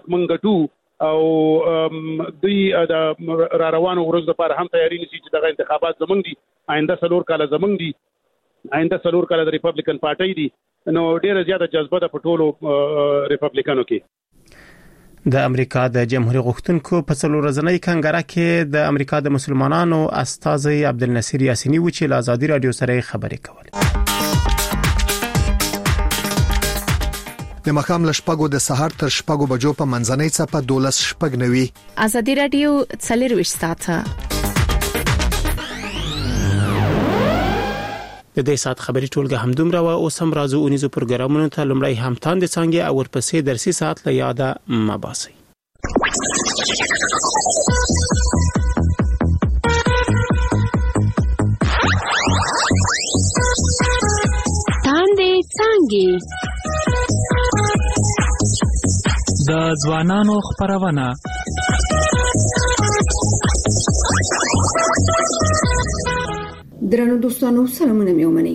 موږ ګټو او دوی د را روانو ورځو لپاره هم تیاری نشي چې دغه انتخابات زمونږ دي، آینده 4 کاله زمونږ دي، آینده 4 کاله د ریپبلیکن پارټي دي، نو ډیره زیاته جذبه ده په ټولو ریپبلیکنو کې. د امریکا د جمهوریت غوښتونکو په څلور ورځنۍ کنګره کې د امریکا د مسلمانانو استاذ عبدالنصیر یاسینی و چې له ازادي رادیو سره خبرې کولې. د مخام لشپګو د سحر تر شپګو بجو په منځنۍ صفه 12 شپګنوي. ازادي رادیو 24 ساعته. د دې سات خبري ټولګه هم دومره و اوس هم راځو اونیزو پروګرامونو ته لمړی هم تاند څنګه او ورپسې درسي ساعت له یاده مباسي. تاند څنګه د ځوانانو خبرونه. درنو دوستانو سلامونه مې ومنئ.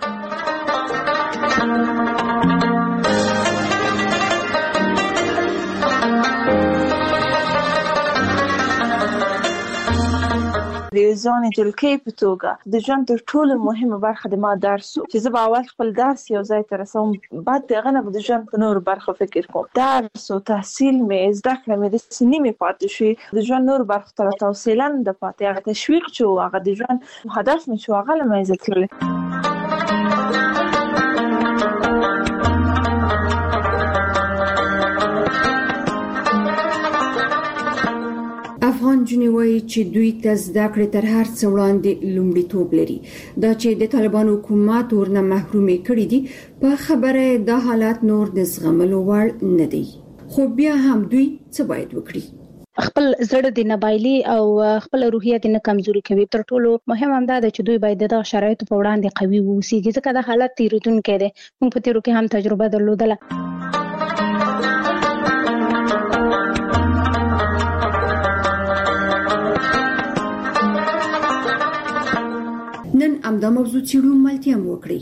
د ځانې جلکې په توګه د ژوند تر ټولو مهمه برخه د ما درس چې زه به اول خپل درس یو ځای ته رسوم، بعد دغه نه د ژوند په نور برخه فکر کوم. درس او تحصیل مې زده کړم د سنیمه پاتې شي د ژوند نور برخه ته توصیلا د پاتې هغه تشویق چې هغه د ژوند هدف مې شو هغه لمه عزت کړل. افغان جنوي چې دوی ته زده کړې تر هر څه وړاندې لومړیتوب لري. دا چې د طالبان حکومت ورنه محرومې کړې دي په خبره د حالات نور د زغملو وړ نه دي، خو بیا هم دوی څه باید وکړي؟ خپل زړه د نبایلی او خپل روحیه د نه کمزوري کوي. تر ټولو مهم هم دا چې دوی باید د شرایطو په وړاندې قوي ووسیږي، ځکه د حالت تیریدونکو دي. موږ په تیرو کې هم تجربه درلودله. نن امدا موضوع چیرو ملتیا وکړي.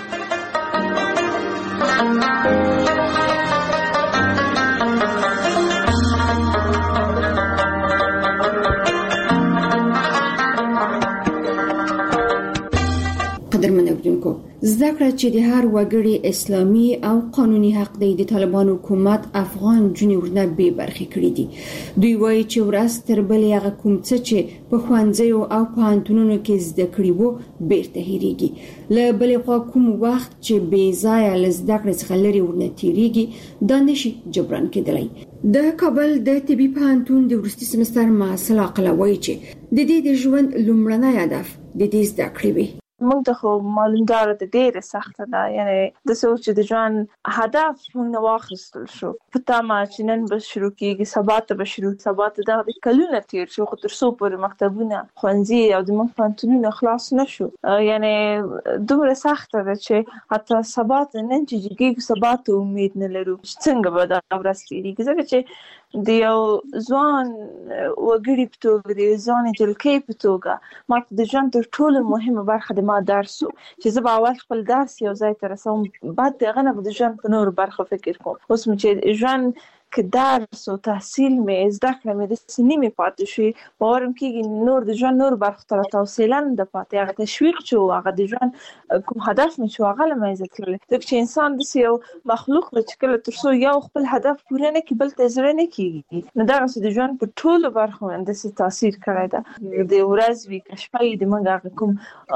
قدرمن اوریدونکو، زده کړه چې د هر وګړي اسلامي او قانوني حق دی د طالبان حکومت افغان جنورونه به برخې کړې دي. دوی وایي چې ورځ تر بلې هغه کوم څه چې په ښوونځیو او پوهنتونونو کې زده کړي وو بیرته هېریږي. له بلې خوا کوم وخت چې بې ځایه له زده کړې څخه لرې ورنه تېرېږي دا نشي جبران کېدلی. د کابل د طبي پوهنتون د وروستي سمستر محصل عقله وایي چې د دې د ژوند لومړنی هدف د دې زده کړې وي. موږ ته خو معلومدار د ډېر سخت ده، یعنی د سوچ د ژوند هدف موږ نه واخیستل شو. پته ما چې نن به شروع کیږي، سبا ته به شروع، سبا ته د کلونه تیر شو، خو تر څو پورې مکتبونه، ښوونځي او د موږ پوهنتونونه خلاص نشو. یعنی دومره سخت ده چې حتی سبا ته نن چې کیږي سبا ته امید نه لرو څنګه به دا ورځ تیریږي. ځکه چې د یو ځوان وګړي په توګه د ځان جلکې په توګه ما د ژوند تر ټولو مهمه برخه د ما درس چې زه به اول خپل درس یو ځای ته رسوم، بعد دغه نه د ژوند په نور برخه فکر کوم. اوس مې چې ژوند که درس او تحصیل مې زده کړم د سنیمه پاتې شي، باورم کېږي نور د ژوند نور برخه ته توصیلا د پاتې هغه تشویق چې هغه د ژوند کوم هدف مې شو هغه لمه عزت کړل. ځکه چې انسان د یو مخلوق چې کله تر څو یو خپل هدف پوره نه کړي بل ته زړه نه کېږي، نو دا چې د ژوند په ټولو برخو باندې تاثیر کړی ده. د ورځ وی کشپای د موږ کوم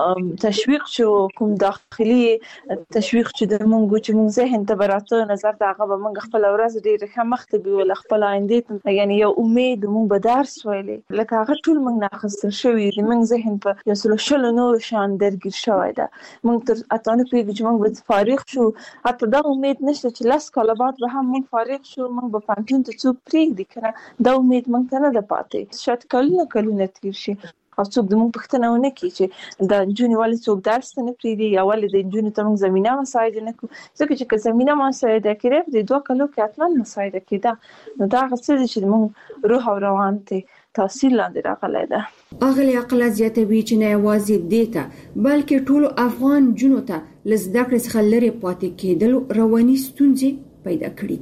تشویق چې کوم داخلي تشویق چې د موږ چې موږ ذهن ته براته نظر دا هغه به موږ خپل ورځ ډېر ښه مختبي ول خپل آینده یعنی یو امید موږ به درس ویلې لکه هغه ټول موږ ناخستل شوی د موږ ذهن په یو سلو نور شان درګیر شوی ده. موږ تر اتانه پیږي چې موږ به فارغ شو، حتی دا امید نشته چې لاس کاله بعد به هم موږ فارغ شو، موږ به پانتون ته څوک پرېږدي کنه، دا امید موږ ته نه ده پاتې. شاید کلونه تیر شي او څوک د موږ پوښتنه ونه کړي چې د نجونې ولې څوک درس ته نه پرېږدي یا ولې د نجونو ته موږ زمینه مساعده نه کړو. ځکه چې که زمینه مساعده کړې د 2 کالو کې حتما مساعده کېده، نو دا هغه څه چې موږ روح او روان ته تاثیر لاندې راغلی ده. اغلی عقله زیاتوي چې نه یوازې دې ته بلکې ټولو افغان جنو ته له زده کړې څخه لرې پاتې کېدل رواني ستونزې پیدا کړې دي.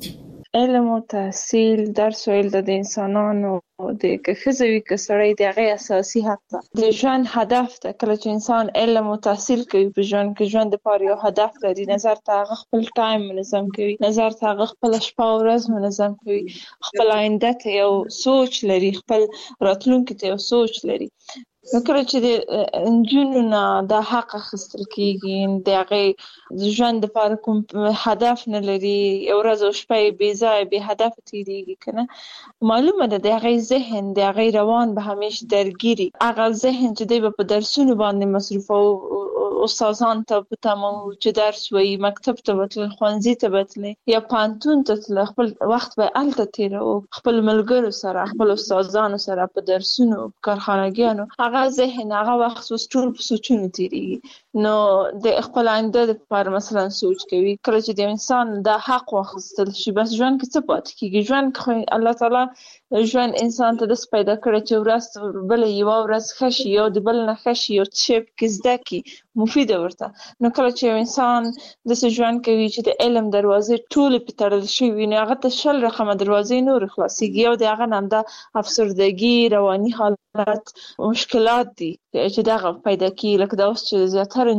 علم او تحصیل درس ویل د انسانانو د کخزوي کسړی د هغه اساسي حق ده. د ژوند هدف ده. کله چې انسان علم او تحصیل کوي په ژوند کې ژوند لپاره یو هدف لري، نظر ته هغه خپل ټایم منظم کوي، نظر ته هغه خپل شپه او ورځ منظم کوي، خپل آینده ته یو سوچ لري، خپل راتلونکي ته یو سوچ لري. نو کله چې د انجونو نه د حق اخیستل کېږي، د هغې ژوند لپاره کوم هدف نه لري، یو ورځ او شپه یې بې ځایه بې هدفه تېرېږي که نه، معلومه ده د هغې ذهن د هغې روان به همیشه درګیري. هغه ذهن چې دی به په درسونو باندې مصروف او استادان ته به تمام چې درس وایي، مکتب ته به تلل، ښوونځي ته به تلل یا پوهنتون ته تلل، خپل وخت به هلته تېروو، خپل ملګرو سره، خپل استادانو سره په درسونو، په کارخانګیانو. هغه ذهن هغه وخت اوس ټول په سوچونو تېرېږي. نو د خپل آینده لپاره مثلا سوچ کوي. کله چې د انسان د حق واخیستل شي، بس ژوند کې څه پاتې کېږي؟ ژوند کې الله تعالی ژوند انسان ته داسې پیدا کړی چې ورځ بله یوه ورځ ښه شي، یو د بل نه ښه شي، یو څه شی پکې زده کړي مفیده ورته. نو کله چې یو انسان داسې ژوند کوي چې د علم دروازې ټولې پرې تړل شوي، نو هغه ته 10 رقمه دروازې نورې خلاصېږي. یو د هغه نه همدا افسردګي، رواني حالت، مشکلات دي چې دغه پیدا کېږي. لکه دا اوس چې زیاتره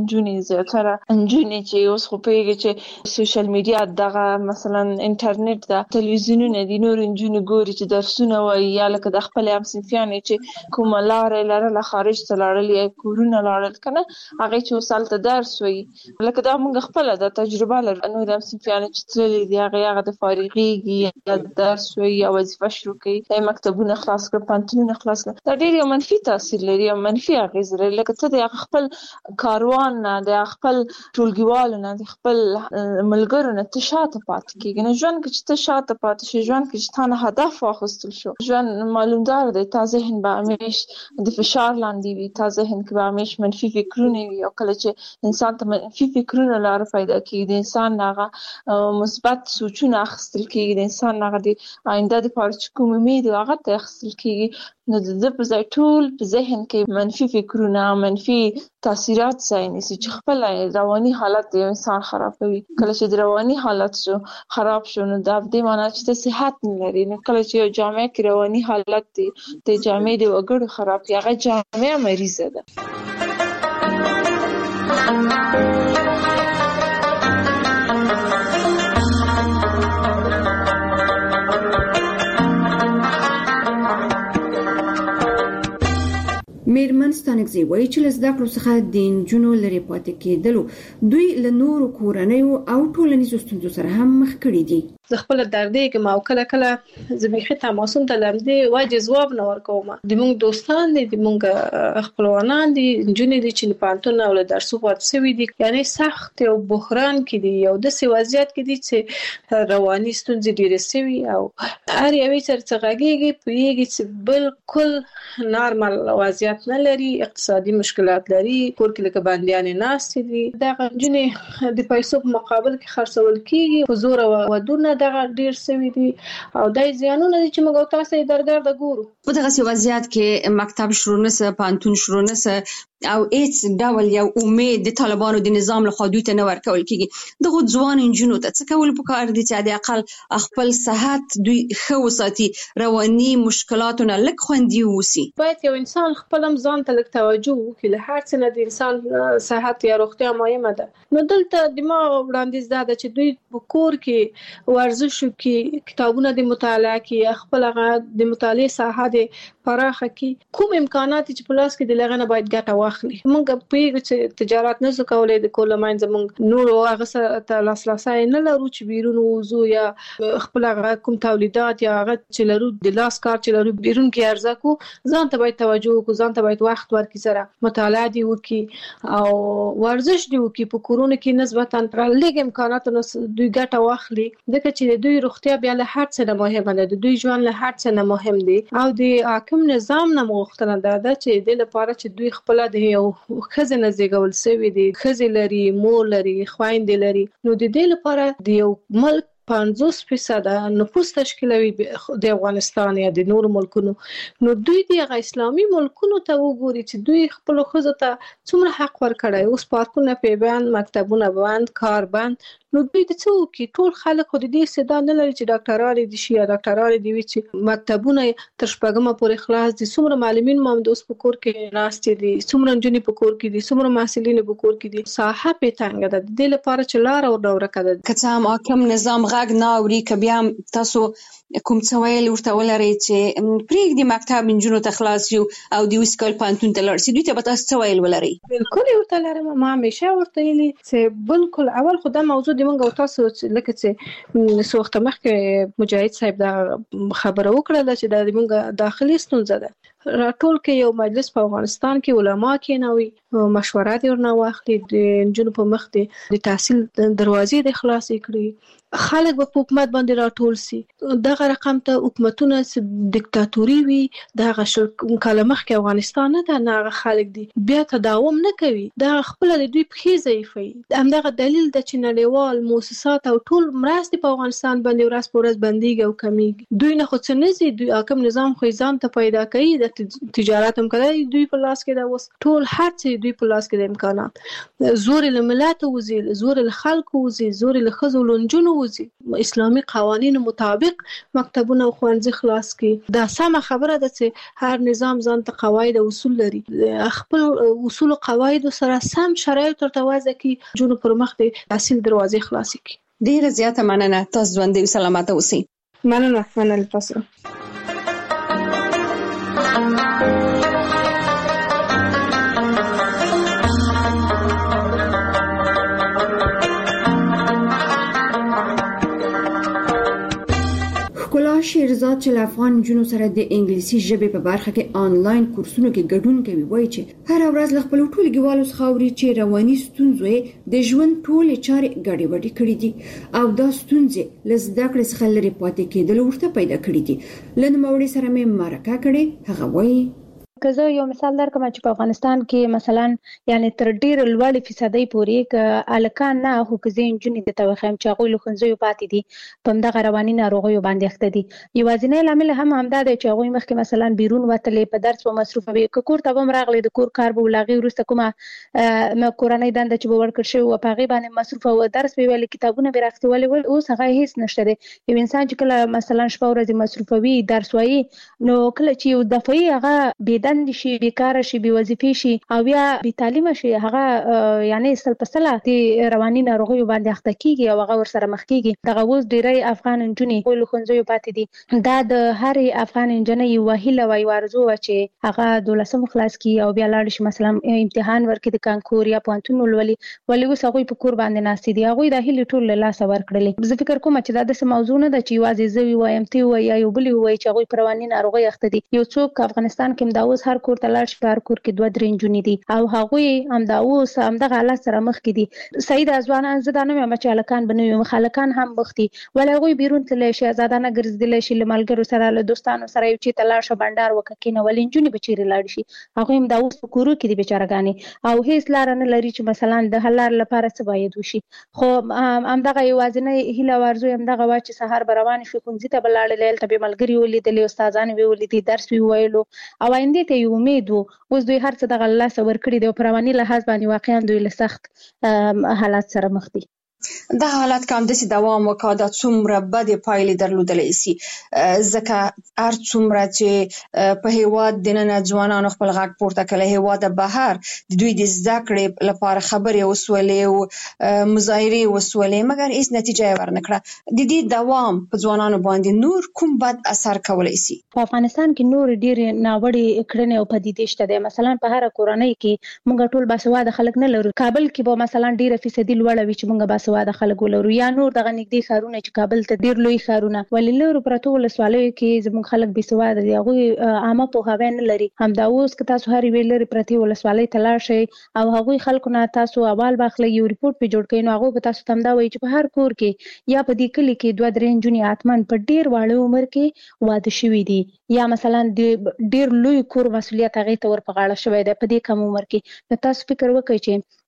نجونې چې اوس خو پوهېږي چې سوشل میډیا دغه مثلا انټرنیټ ده، تلویزیونونه دي، نور نجونې ګوري چې درسونه وایي، یا لکه د خپلې همصنفیانې چې کومه لاره یې لرله خارج ته لاړل یا کورونه لاړل که نه، هغې چې اوس هلته درس وایي. لکه دا موږ خپله دا تجربه لرو، نور همصنفیانې چې تللي دي هغې د فارغېږي یا درس وایي یا وظیفه شروع کوي، یا مکتبونه خلاص کړه، پوهنتونونه خلاص کړه. دا ډېر یو منفي تاثیر لري، یو منفي اغېز لري. لکه ته د خپل کاروان نه، د خپل ټولګیوالو نه، د خپل ملګرو نه ته شاته پاتې کېږي. نو ژوند کې چې ته شاته پاتې شې، ژوند کې چې تا نه هدف واخیستل شو، ژوند معلومدار دی تا ذهن به همیش د فشار لاندې وي، تا ذهن کې به همیش منفي فکرونه وي. او کله چې انسان ته منفي فکرونه لاره پیدا کېږي، د انسان هغه مثبت سوچونه اخیستل کېږي، د انسان هغه د آینده دپاره چې کوم امید هغه ته اخیستل کېږي، نو د ده په ځای ټول په ذهن کې منفي فکرونه، منفي تاثیرات ځای نیسي چې خپل رواني حالت د انسان خرابوي. کله چې د رواني حالت خراب شو، نو دا په دې معنی چې ته صحت نه لري. نو کله چې یو جامعه کې رواني حالت دی، د جامعې د وګړو خراب کړي، هغه جامعه مریضه ده. میرمن ستانکزی وایي چې له زده کړو څخه د نجونو لرې پاتې کېدلو دوی له نورو کورنیو او ټولنیزو ستونزو سره هم مخ کړي دي. زه خپل دردېږم او کله زه بیخي تماسونه ته لمدې وجه ځواب نه ورکوم. زموږ دوستان دي، زموږ خپلوانان دي، نجونې دي چې پوهنتون او له درسو پاتې شوي دي، یعنې سخت او بحران کې دي، یو داسې وضعیت کې دي چې رواني ستونزې ډېرې شوي او هر یوې سره چې غږېږي پوهېږي چې بالکل نارمل وضعیت نه لري، اقتصادي مشکلات لري، کور کې لکه بندیانې ناستې دي. دغه نجونې د پیسو په مقابل کې خرڅول کېږي، په زور ودونه دغه ډیر سوي دي او دای زیانونه دي چې موږ تاسو یې درګرده ګورو. په دغه وضعیت کې مکتب شروع نسه، پوهنتون شروع نسه او هیڅ ډول یو امید د طالبانو د نظام له خوا دوی ته نه ورکول کېږي. دغه ځوان نجونو ته څه کول پکار دي چې د اقل خپل صحت دوی ښه وساتي، رواني مشکلاتونه لږ خوندي ووسي؟ باید یو انسان خپل هم ځان ته لږ توجه وکړي. له هر څه نه د انسان صحت یا روغتیا مهمه ده. نو دلته د ما وړاندیز دا ده چې دوی په کور کې ورزش وکړي، کتابونه د مطالعه کړي، خپل د مطالعې ساحه د پراخه کړي، کوم امکانات چې په لاس کې د لغه نه باید ګټه واخلي. موږ پوهیږو چې تجارت نه زو کولای، د کول منځ موږ نور هغه سره لاسرسی نه لرو چې بیرون وځو یا خپل کوم تولیدات یا هغه چې لرو د لاس کار چې لرو بیرون کې عرضه کو. ځان ته باید توجه وکړو، ځان ته باید وخت ورکړي، سره مطالعه دی وکړي او ورزش دی وکړي. په کورونه کې نسبتا لږ امکانات نو دوی ګټه واخلي، ځکه چې دوی روغتیا بیا له هر څه نه مهمه ده، د دوی ژوند له هر څه نه مهم دی او د حاکم نظام نه مغوښتنه ده چې د لپاره چې دوی خپل د یو ښځې نه زیږول شوي دي، ښځې لري، مور لري، خویندې لري، نو د دې لپاره د یو ملک 50% نفوس تشکیلوي د افغانستان یا د نورو ملکونو. نو دوی د اسلامي ملکونو ته وګوري چې دوی خپل ښځو ته څومره حق ورکړی. اوس پارکونه په بند، مکتبونه بند، کار بند. نو دوی د څه وکړي؟ ټول خلک خو د دې استعداد نه لري چې ډاکټران دي شي یا ډاکټران دي وي چې مکتبونه تر شپږمه پورې خلاص دي. څومره معلمین مو د اوس په کور کې ناست دي، څومره نجونې په کور کې دي، څومره محصلین په کور کې دي. ساحه په تنګ ده. د دې لپاره چې لار او ډوره کده که څه هم حاکم نظام غږ نه اوري، که بیا هم تاسو کوم څه ویل ورته ولرئ چې پرېږدي مکتب نجونو ته خلاص یو او د اوس کال پوهنتون ته لاړ شي، دوی ته به تاسو څه ویل ولرئ؟ بالکل ورته لرم. ما همیشه ورته ویلي چې بالکل اول خو دا موضوع د موږ او تاسو لکه چې څو وخت مخکې مجاهد صاحب دا خبره وکړه چې دا د موږ داخلي ستونزه ده. راټول کې یو مجلس په افغانستان کې علما کېنوي، مشوره دې ورنه واخلي، د نجونو په مخ د تحصیل دروازې د خلاصې کړي، خلک به په حکومت باندې راټول سي. دغه رقم ته حکومتونه دیکتاتوري وي، دغه کاله مخکې افغانستان نه ده، نه هغه خلک دي بیا تداوم نه کوي. دغه خپل د دوی پښې ضعیفوي. همدغه دلیل د چې نړیوال موسسات او ټول مرستې په افغانستان باندې ورځ په ورځ بندیږي او کمیږي. دوی نه خو څه نه ځي، دوی حاکم نظام خو ځان ته پیدا کوي، د تجارت هم کوي دوی په لاس کې ده. اوس ټول هر څه دوی په لاس کې د امکانات، زور له ملت وزي، زور له خلکو وزي، زور له ښځو لنجونو وزي. اسلامي قوانینو مطابق مکتبونه او ښوونځي خلاص کړي. دا سمه خبره ده چې هر نظام ځان ته قواعد او اصول لري. خپل اصول او قواعد سره سم شرایط ورته وضع کړي، جنو پر مخ د تحصیل دروازې خلاص کړي. ډیره زیاته مننه. تاسو ژوندۍ او سلامت اوسئ. مننه تاسو. شیرزاد چې له افغان جنو سره د انګلیسي ژبې په برخه کې آنلاین کورسونو کې ګډون کوي، وایي چې هر ورځ له خپل ټولګیوالو څخه اوري چې رواني ستونزې د ژوند ټولې چارې ګډوډې کړې دي او دا ستونزې له زده کړې څخه لرې پاتې کېدل ورته پیدا کړې دي. له نوموړي سره مې مرکه کړې. هغه وایي که زه یو مثال درکړم چې په افغانستان کې مثلا یعنی تر ډیر لوړ فیصدي پورې ک الکان نه هو که زین جنې د توخم چې هغه له خنځو پاتې دي په دغه رواني ناروغیو باندې اخته دي. یوازینی لامل هم همدا دی چې هغه مخکې مثلا بیرون وتلې په درس او مصروف وي، که کور ته هم راغلي د کور کار به ولاغي ورسته کومه کورنۍ دنده چې به ورکړ شي او په هغه باندې مصروف او درس به ویل کتابونه به راخته ول اوس هغه هیڅ نشته دی. یو انسان چې کله مثلا شپه ورځ مصروف وي درس وایي نو کله چې یو دفعي هغه بند شي، بیکار شي، بي وظیفه شي او بیا بي تعلیم شي، هغه یعنی سل په سله د رواني ناروغیو باندې اخته کیږي او هغه ورسره مخ کیږي. دغه اوس ډیری افغان نجونې په لخنځو پاتې دي. دا د هر افغان نجونې وهیله وای ورزو چې هغه 12 خلاص کی او بیا لاړ شي مثلا امتحان ورکړي د کانکور یا پوهنتون ولولي، ولې اوس هغه په کور باندې ناست دي. هغه د هیله ټول له لاس ورکړل. زه فکر کوم چې دا د موضوع نه ده چې یوازې زوی وایم تی وای یا یو بلی وای چې هغه پر رواني ناروغي اخته دي. یو څوک افغانستان کې دا اوس هر کور لاړ شي، هر کور کې 2-3 نجونې دي او هغه هم دا اوس هم د حالت سره مخ کې دي. سید ازوانان زدانه مې مچالکان بنوي مخالکان هم بختي ولې هغه بیرون تللی شي، آزادانه ګرځیدل شي، لملګرو سره له دوستانو سره یو چې تلاړ شه بندر وککینه ولې نجونې بچیري لاړ شي. هغه هم دا اوس په کورو کې دي بیچارهګانی او هیڅ لار نه لري چې مثلا د حلال لپاره څه باید وشي. خو هم دغه یوازینی هیله ورزو هم دغه وا چې سحر بروان شي کونځي ته بلاړ لیل ته ملګری ولیدل، استادان ویل درس ویلو او آینده ته امید اوس دوی هر څه د الله سور کړی دی او پر رواني لحاظ باندې واقعا دوی له سخت حالات سره مخ دي. دا حالات کوم د دوام وکړه د څومره بد پایلې درلودلې سي، ځکه هر څومره چې په هیواد د نن ځوانانو خپل غږ پورته کړي، هیواد بهر د دوی د زده کړې لپاره خبرې وسولې او مظاهرې وسولې مګر هیڅ نتیجه ورنکړه. د دې دوام په ځوانانو باندې نور کوم بد اثر کولای سي؟ په افغانستان کې نور ډیر ناوړي کړنې او پدیدې شته دي. مثلا په هر کورنۍ کې موږ ټول باسواده خلک نه لرو. کابل کې به مثلا ډیر فیصدي لوړ وي چې موږ باسواده خلک ولرو، یا نور دغه نږدې ښارونه چې کابل ته ډیر لوی ښارونه ولې لرو پرته ولسوالیو کې زموږ خلک باسواده دي، هغه عامه پوهاوی نه لري. همدا اوس که تاسو هر ویل لري پرته ولسوالۍ ته لاړ شئ او هغه خلکو نه تاسو اول باخله یو ریپورت په جوړ کړئ نو هغه به تاسو ته دا وایي چې په هر کور کې یا په دې کلی کې 2-3 نجونې اتمن په ډیر واړه عمر کې واده شوي دي، یا مثلا د ډیر لوی کور مسولیت هغه ته ور په غاړه شوی دی په دې کم عمر کې. نو تاسو فکر وکړئ چې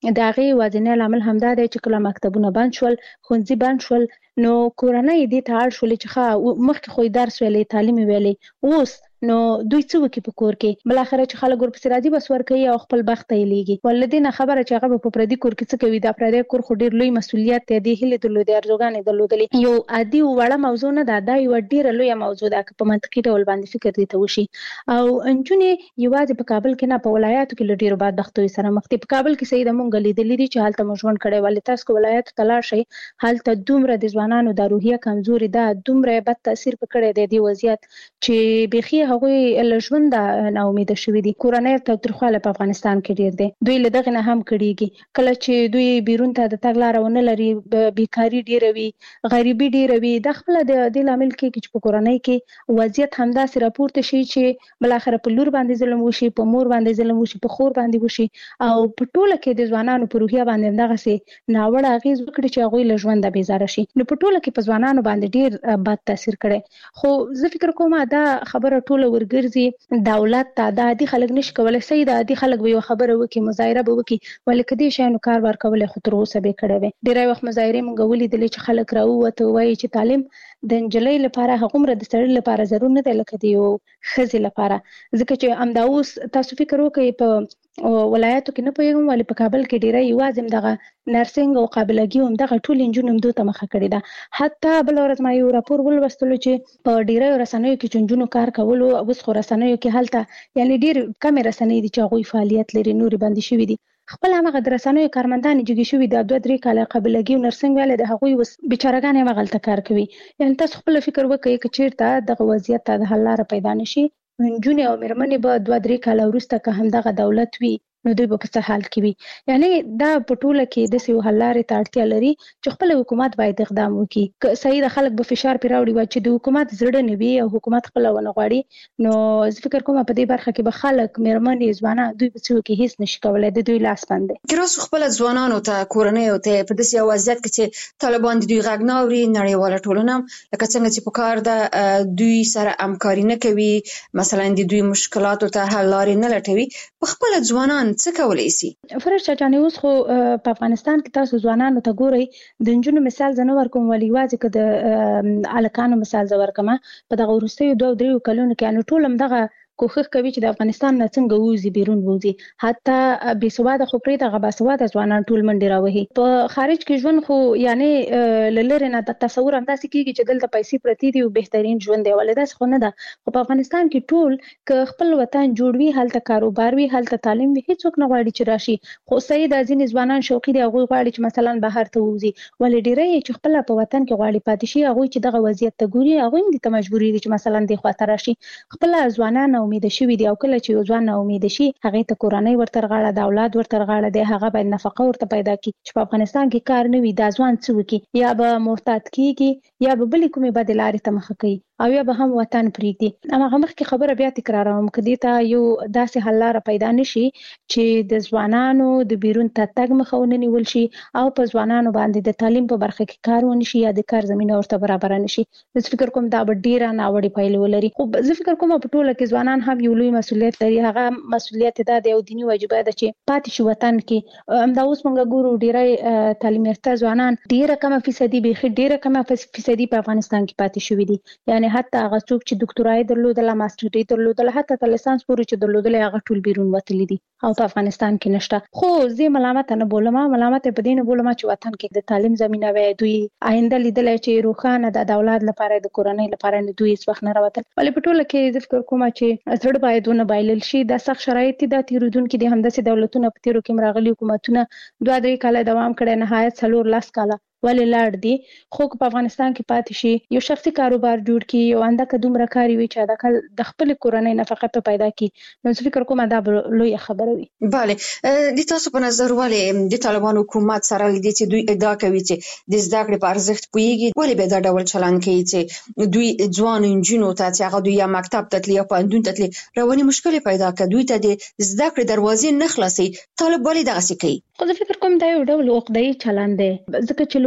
د هغې یوازینی لامل همدا دی چې کله مکتبونه بند شول، ښوونځي بند شول، نو کورنۍ دې ته اړ شولې چې ښه مخکې خو درس ویلې، تعلیم ویلې، اوس نو دوی څه وکړي په کور کې؟ بل اخره چې خلک ورپسې راځي بس ورکوي او خپل بخت ته یې لیږي. ولدي نه خبره چې هغه په پردي کور کې څه کوي، دا پردی کور خو ډېر لوی مسؤلیت دی، دې هیلې درلودې، ارزوګانې درلودلې. یو عادي وړه موضوع نه ده، دا یوه ډېره لویه موضوع ده که په منطقي ډول باندې فکر دې ته وشي. او نجونې یوازې په کابل کې نه، په ولایاتو کې له ډېرو بدبختیو سره مخ دي. په کابل کې سیده مونږ لیدلي دي چې هلته مو ژوند کړی، ولې تاسو که ولایاتو ته لاړ شئ هلته دومره د ځوانانو دا روحیه کمزوري ده، دومره بد تاثیر په کړی دی دې وضعیت چې بیخي هغوی له ژونده ناامیده شوي دي. کورنۍ تاوتریخوالی په افغانستان کې ډېر دی، دوی له دغې نه هم کړېږي. کله چې دوی بیرون ته د تګ لاره ونه لري، بیکاري ډېره وي، غریبي ډېره وي، دا خپله د دې لامل کېږي چې په کورنۍ کې وضعیت همداسې راپورته شي چې بالاخره په لور باندې ظلم وشي، په مور باندې ظلم وشي، په خور باندې وشي، او په ټوله کې د ځوانانو په روحیه باندې همدغسې ناوړه اغېز وکړي چې هغوی له ژونده بېزاره شي. نو په ټوله کې په ځوانانو باندې ډېر بد تاثیر کړی. خو زه فکر کوم دا خبره ټوله ورګرځي دولت ته. دا عادي خلک نشي کولی، صحیح ده، عادي خلک به یو خبره وکړي، مظاهره به وکړي، ولې که دې شیانو کار ورکولی خو تر اوسه به یې کړی وی. ډېری وخت مظاهرې موږ ولیدلې چې خلک راووته وایي چې تعلیم د نجلۍ لپاره هغومره د سړي لپاره ضرور نه دی لکه د یو ښځې لپاره، ځکه چې همدا اوس تاسو فکر وکړئ په ولایاتو کې نه پوهېږم ولې په کابل کې ډېری یوازې همدغه نرسنګ او قابلګي او همدغه ټولې نجونې همدو ته مخه کړې ده. حتی بله ورځ ما یو راپور ولوستلو چې په ډېریو رسنیو کې چې نجونو کار کولو، اوس خو رسنیو کې هلته یعنې ډېر کمې رسنۍ دي چې هغوی فعالیت لري، نورې بندې شوي دي. خپل همغه د رسنیو کارمندانې جګې شوي دي، 2-3 کاله قابلګي او نرسنګ ویلی د هغوی اوس بیچارهګانې همغلته کار کوي. یعنې تاسو خپله فکر وکړئ که چېرته دغه وضعیت ته د حل لاره پیدا نه شي، نجونې او مېرمنې به 2-3 کاله وروسته که همدغه دولت وي نو دوی به په څه حال کې وي. یعنې دا په ټوله کې داسې یو حل لارې ته اړتیا لري چې خپله حکومت باید اقدام وکړي. که صحیح د خلک به فشار پرې راوړي چې د حکومت زړه نه وي او حکومت خپله ونه غواړي، نو زه فکر کوم په دې برخه کې به خلک، مېرمنې، ځوانان، دوی به څه وکړي؟ هېڅ نشي کولی، د دوی لاس بند دی. که راسو خپله ځوانانو ته، کورنیو ته په داسې یو وضعیت کې چې طالبان د دوی غږ نه اوري، نړیواله ټولنه لکه څنګه چې په کار ده دوی سره همکاري نه کوي، مثلا د دوی مشکلاتو ته حل لارې نه لټوي، په خپله ځوانان څه کولی شي؟ فرش چاچانې اوس خو په افغانستان کې تاسو ځوانانو ته ګورئ، د نجونو مثال زه نه ورکوم، ولې یوازې که د هلکانو مثال زه ورکوم، په دغه وروستیو 2-3 کلونو کې یعنې ټول همدغه کوښښ کوي چې د افغانستان نه څنګه ووځي، بیرون ووځي. حتی بېسواده خو پرېږده، هغه باسواده ځوانان ټول منډې راوهي. په خارج کې ژوند خو یعنې له لرې نه د تصور همداسې کېږي چې دلته پیسې پرتې دي او بهترین ژوند دی، ولې داسې خو نه ده. خو په افغانستان کې ټول که خپل وطن جوړ وي، هلته کاروبار وي، هلته تعلیم وي، هېڅوک نه غواړي چې راشي. خو صحیح ده ځینې ځوانان شوقي دي، هغوی غواړي چې مثلا بهر ته ووځي، ولې ډېری یې چې خپله په وطن کې غواړي پاتې شي، هغوی چې دغه وضعیت ته ګوري هغوی هم دې ته مجبوري دي چې مثلا دې خوا ته راشي. خپله ځوانان امیده شوي دي، او کله چې یو ځوان امیده شي هغې ته کورنۍ ورته غاړه ده، اولاد ورته غاړه دی، هغه باید نفقه ورته پیدا کړي. چې په افغانستان کې کار نه وي، دا ځوان څه وکړي؟ یا به محتاط کېږي، یا به بلې کومې بدې لارې ته مخه کوي، او یا به هم وطن پرېږدي. هماغه مخکې خبره بیا تکراروم، که دې ته یو داسې حل لاره پیدا نه شي چې د ځوانانو د بیرون ته تګ مخه ونه نیول شي او په ځوانانو باندې د تعلیم په برخه کې کار ونه شي یا د کار زمینه ورته برابره نه شي، زه فکر کوم دا به ډېره ناوړې پایلې ولري. خو زه فکر کوم په ټوله کې ځوانان هم یو لوی مسؤلیت لري. هغه مسؤلیت دا دی او دیني واجبه ده چې پاتې شي وطن کې. همدا اوس موږ ګورو ډېری تعلیم یافته ځوانان، ډېره کمه فیصدي، بیخي ډېره کمه فیصدي په افغانستان کې پاتې شوي دي. یعنې حتی هغه څوک چې دکتورای درلودله، ماسټري درلودله، حتی تر لیسانس پورې چې درلودله، هغه ټول بیرون وتلي دي او په افغانستان کې نشته. خو زه ملامت نه بولم، ملامت په دې نه بولم چې وطن کې د تعلیم زمینه وي، دوی آینده لیدلی چې روښانه ده، د اولاد لپاره، د کورنۍ لپاره نه، دوی هېڅ وخت نه راوتل. ولې په ټوله کې زه فکر کوم چې زړه باید ونه بایلل شي. دا سخت شرایط دي، دا تېرېدونکي دي. همداسې دولتونه په تېرو کې هم راغلي حکومتونه 2-3 کاله دوام کړی، نهایت 4-10 کاله ولې لاړ دي. خو په افغانستان کې پاتې شي، یو شخصي کاروبار جوړ کړي، یو اندکه دومره کاري وي چې اندکه د خپل کورنۍ نفقه په پیدا کړي، نو زه فکر کوم دا لویه خبره وي. بله، د تاسو په نظر ولې د طالبان حکومت سره لیدي چې دوی ادعا کوي چې د زده کړې په ارزښت پوهېږي، ولې به دا ډول چلند کوي چې دوی ځوان نجونو ته چې هغه دوی یا مکتب ته تلي یا پوهنتون ته تلي رواني مشکلې پیدا کړي، دوی ته د زده کړې دروازې نه خلاصوي، طالب ولې دغسې کوي؟ خو زه فکر کوم دا یو ډول عقده‌ایي چلند دی، ځکه چې له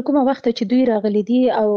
کومه وخت چې دوی راغلي دي او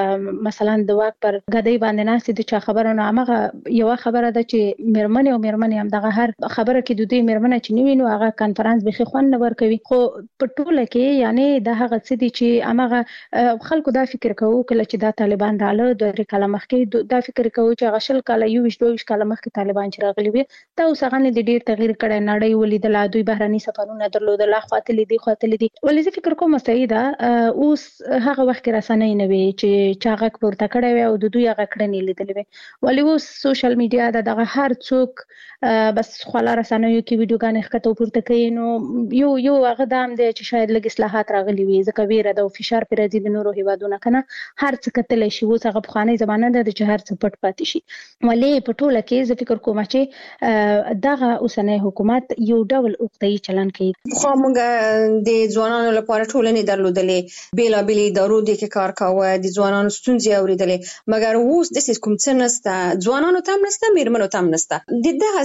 مثلا د واک پر غدای باندې ناسي د چا خبرونه هغه یو خبره ده چې میرمنې هم دغه هر خبره کې د دوی میرمنه چې نیوینو هغه کانفرنس به خو نه ور کوي خو په ټوله کې یعنی د هغه څه دي چې هغه خلکو دا فکر کوي کله چې دا طالبان رااله د کلمه کې دا فکر کوي چې هغه شل کاله 22 کاله مخکې طالبان چې راغلي وي دا اوس هغه نه ډیر تغییر کړي نړۍ ولیدل دوی بهراني سفرونه درلودل خاطلې دي ولې زه فکر کوم سیدا اوس هغه وخت رسنۍ نه وي چې چاغک پورته کړي وي او د دوی هغه کړنې لیدلې وي ولې اوس سوشل میډیا دغه هر څوک بس خلا رسنیو کې ویډیوګانې ښکته پورته کوي نو یو هغه دام دی چې شاید لږ اصلاحات راغلي وي ځکه ویره د فشار پر راځي د نورو هیوادونو کنه هر څه کتل شي اوس هغه بخانه زمانه ده چې هر څه پټ پاتې شي ولې په ټوله کې زه فکر کوم چې دغه اوسنۍ حکومت یو ډول اوقتي چلن کوي خو موږ د ځوانانو لپاره ټولنې درلودلې بیلابېلې دارو د کې کار کاوه د ځوانانو ستونزې اوریدلې مګر اوس د کوم څه نسته ځوانانو تام نسته میرمنو تام نسته د دغه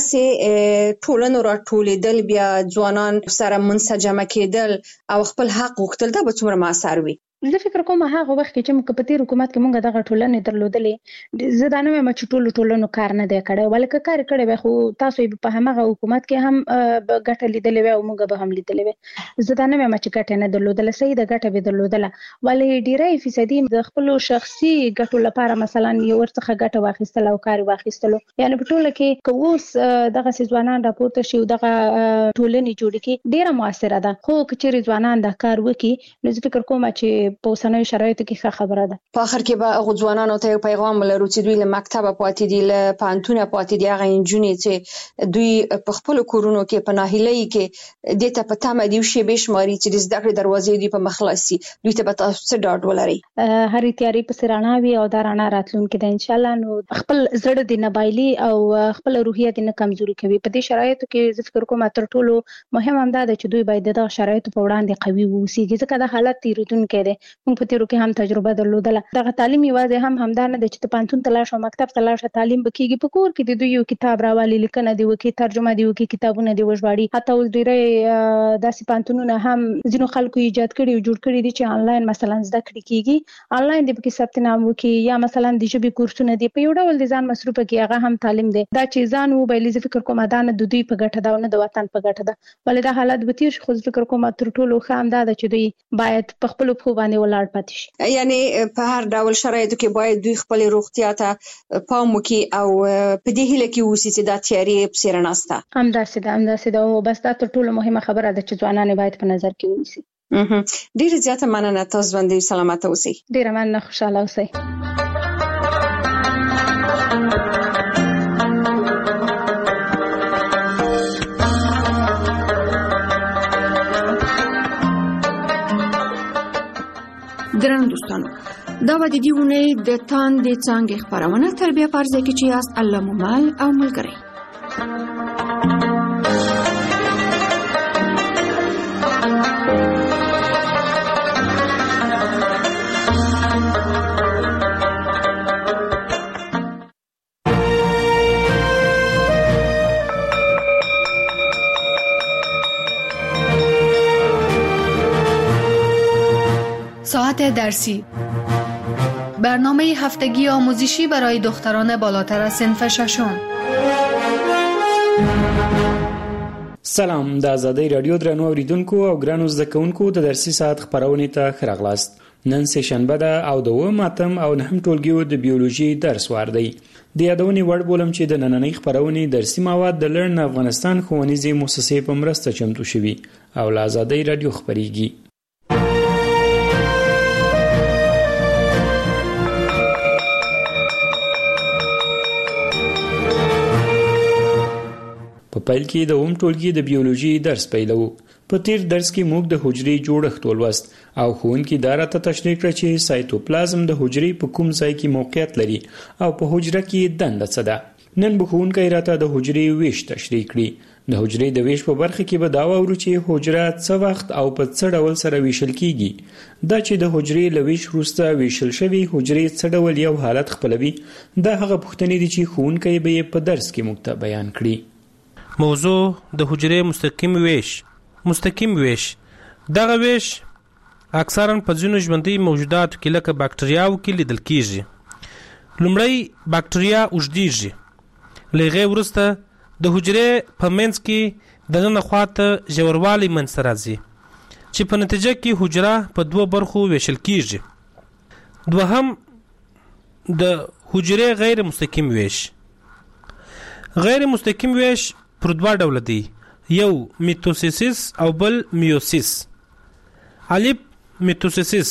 سه ټولنو راټولېدل بیا ځوانان سره منسجمه کېدل او خپل حق غوښتل دا به څومره مؤثر وي زه فکر کوم هغه وخت کې چې موږ په تیر حکومت کې موږ دغه ټولنې درلودلې زه دا نه وایم چې ټولنو کار نه دی کړی ولکه کار کړی خو تاسو په همغه حکومت کې هم ګټه لیدلې وي او موږ به هم لیدلې وي زه دا نه وایم چې ګټه نه درلودله صحیح د ګټه به درلودله ولې ډیری فیصدي د خپل شخصي ګټو لپاره مثلا یو ورڅخه ګټه واخیستل او کار واخیستل یعنی په ټوله کې کووس دغه ځوانان راپورته شي دغه ټولنې جوړ کی ډیره موثره ده خو کچېری ځوانان د کار وکي نو زه فکر کوم چې په اوسنیو شرایطو کې ښه خبره ده په اخر کې به هغه ځوانانو ته یو پیغام ولرو چې دوی له مکتبه پاتې دي له پانتونه پاتې دي هغه انجونې چې دوی په خپل کورونو کې په ناهیلۍ کې د ته په تمه دی شی بشماري چې د زده کړې دروازې دی په مخلصي دوی ته به تاسو څه ډاډ ولري هرې تیاری په سرانه وي او دا رانه راتلونکي د ان شاء الله نو خپل زړه د نبایلی او خپل روحیه د کمزوري کوي په دې شرایطو کې زه فکر کوم تر ټولو مهم هم دا چې دوی باید د شرایطو په وړاندې قوي ووسي ځکه د حالت تیرودونکو دی موږ په تیرو کې هم تجربه درلودله دغه تعلیم یوازې هم دا نه د چې پانتون تلاش او مکتب تلاش تعلیم بکیږي په کور کې د دوی یو کتاب راوالي لیکنه دی وکي ترجمه دی وکي کتابونه دی وژباړي حتی اوس ډیره داسې پانتونونه هم ځینو خلکو ایجاد کړي او جوړ کړي دي چې آنلاین مثلا زده کړې کیږي آنلاین دی په ثبت نام وکي یا مثلا د ژبې کورسونه دی په یو ډول د ځان مصروفه کې هغه هم تعلیم دی دا چې ځان و بایلې فکر کوم دا نه د دوی په ګټه دا نه د وطن په ګټه ده ولې دا حالت به تیر خو فکر کوم تر ټولو خام دا چې دوی باید په خپل په باندې ولاړ پاتې شي یعنی په هر ډول شرایطو کې باید دوی خپل روغتیا ته پام وکړي او په دې هیله کې اوسي چې دا تیاری په سرناسته همداسې ده او بس دا تر ټولو مهمه خبره ده چې ځوانان باید په نظر کې ونیسي ډیره زیاته مننه تاسو باندې سلامت اوسئ ډیره مننه خوشاله اوسئ ګران دوستانو دا و د دې ونې د تاندې څانګې خبرونه تر بیا پرځای کې چې یاست الله مو مل او ملګری ساعت درسی برنامه هفتگی آموزشی برای دختران بالاتر از صنف ششم. سلام د ازادۍ رادیو درنو اوریدونکو او ګرانو زده کوونکو د درسي ساعت خبرونه ته خراغلاست. نن سه شنبه ده او د ماتم او نهم ټولګیو د بیولوژي درس وار دی. د یادونې وړ بولم چې د نننۍ خبرونه درسي مواد د لرن افغانستان ښوونیزې مؤسسې په مرسته چمتو شوي او د ازادۍ رادیو خبريږي. په پیل کې د ټولګي د بیولوژي درس پیلو. په تیر درس کې موږ د حجرې جوړښت ولوست او ښوونکي دا راته تشریح کړ چې سایتوپلازم د حجرې په کوم ځای کې موقعیت لري او په حجره کې دنده څه ده. نن به ښوونکی راته د حجرې ویش تشریح کړي. د حجرې د ویش په برخه کې به دا واورو چې حجره څه وخت او په څه ډول سره ویشل کیږي. دا چې د حجرې له ویش وروسته ویشل شوی حجرې څه ډول یو حالت خپلوي دا هغه پوښتنې دي چې ښوونکی به یې په درس کې موږ ته بیان کړي. موضوع د حجرې مستقیم ویش. دغه ویش اکثرا په ځینو ژوندي موجوداتو کې لکه باکټریاو کې لیدل کیږي. لومړی باکټریا اوږدیږي، له هغې وروسته د حجرې په منځ کې دننه خواته ژوروالی منځته راځي چې په نتیجه کې حجره په دوه برخو ویشل کیږي. دوهم د حجرې غیر مستقیم ویش. غیر مستقیم ویش پر دوه ډوله دی، یو میتوسیس او بل میوسیس. الف میتوسیس.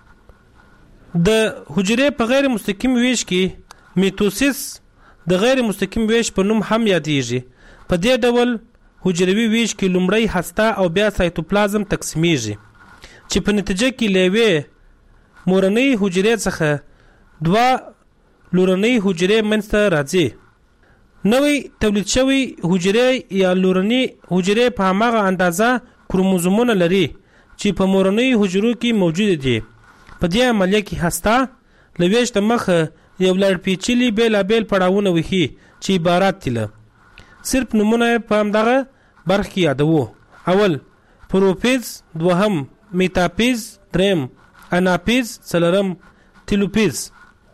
د حجرې په غیر مستقیم ویش کې میتوسیس د غیر مستقیم ویش په نوم هم یادیږي. په دې ډول حجروي ویش کې لومړی هسته او بیا سایتوپلازم تقسیمیږي چې په نتیجه کې له یوې مورنۍ حجرې څخه دوه لورنۍ حجرې منځته راځي. نوی تولید شوی حجرې یا لورنۍ حجرې په هماغه اندازه کروموزومونه لري چې په مورنۍ حجرو کې موجود دي. په دې عملیه کې هسته له ویش د مخه یو لړپیچلي بېلابېل پړاوونه وښي چې عبارت دي له صرف نومونه په همدغه برخه کې یادوو. اول پروفیز، دوهم میتاپیز، دریم اناپیز، څلورم تیلوپیز.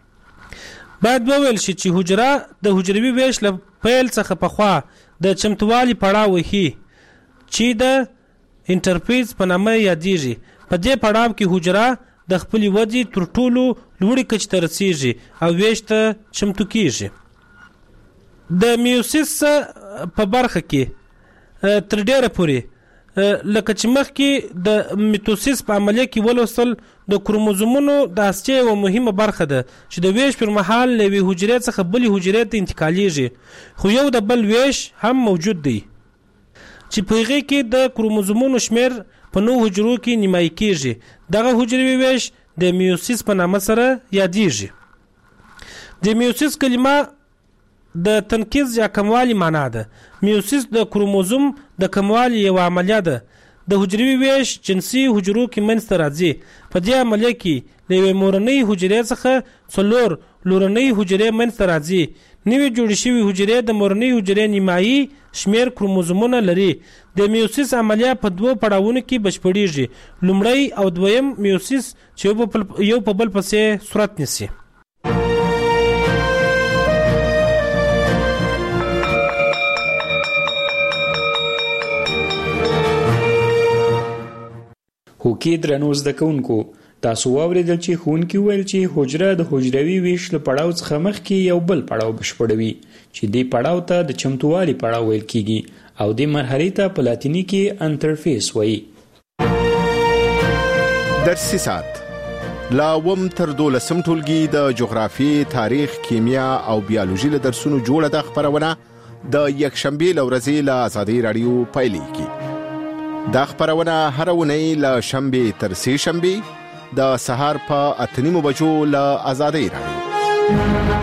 باید وویل شي چې حجره د حجروي ویش له پیل څخه پخوا د چمتووالي پړاو وښي چې د انټرفیز په نامه یادیږي. په دې پړاو کې حجره د خپلې ودې تر ټولو لوړې کچې ته رسیږي او ویش ته چمتو کیږي. د میوسیس په برخه کې تر ډیره پورې لکه چې مخکې د میتوسیس په عملیه کې ولوستل د کروموزومونو د هستې یوه مهمه برخه ده چې د ویش پر مهال له یوې حجرې څخه بلې حجرې ته انتقالیږي، خو یو د بل ویش هم موجود دی چې په هغې کې د کروموزومونو شمیر په 9 حجرو کې نیمایي کیږي. دغه حجروي ویش د میوسیس په نامه سره یادیږي. د میوسیس کلمه د تنقیز یا کموالی معنا ده. میوسیس د کروموزوم د کموالی یو عملیه ده. د حجروي ویش جنسي حجرو کې منځته راځي. په دې عملیه کې له یوې مورنۍ حجرې څخه 4 لورنۍ حجرې منځته راځي. نوې جوړې شوې حجرې د مورنۍ حجرې نیمایي شمیر کروموزومونه لري. د میوسیس عملیه په دوه پړاوونو کې بشپړیږي، لومړی او دویم میوسیس چې یو په بل پسې صورت نیسي. هوکې درنو زده کوونکو، تاسو واورېدل چې ښوونکي وویل چې حجره د حجروي ویش له پړاو څخه مخکې یو بل پړاو بشپړوي چې دې پړاو ته د چمتووالي پړاو ویل کیږي او دې مرحلې ته په لاتیني کې انټرفیس وایي. درسي ساعت لا وم تر 12 ټولګي د جغرافیې، تاریخ، کیمیا او بیولوژي له درسونو جوړه د خبرونه د یکشنبې له ورځې له ازادي رادیو پیلېږي. دا خبرونه هر اونۍ له شنبې تر سه شنبې د سهار په 8:30 بجو له ازادي رادیو.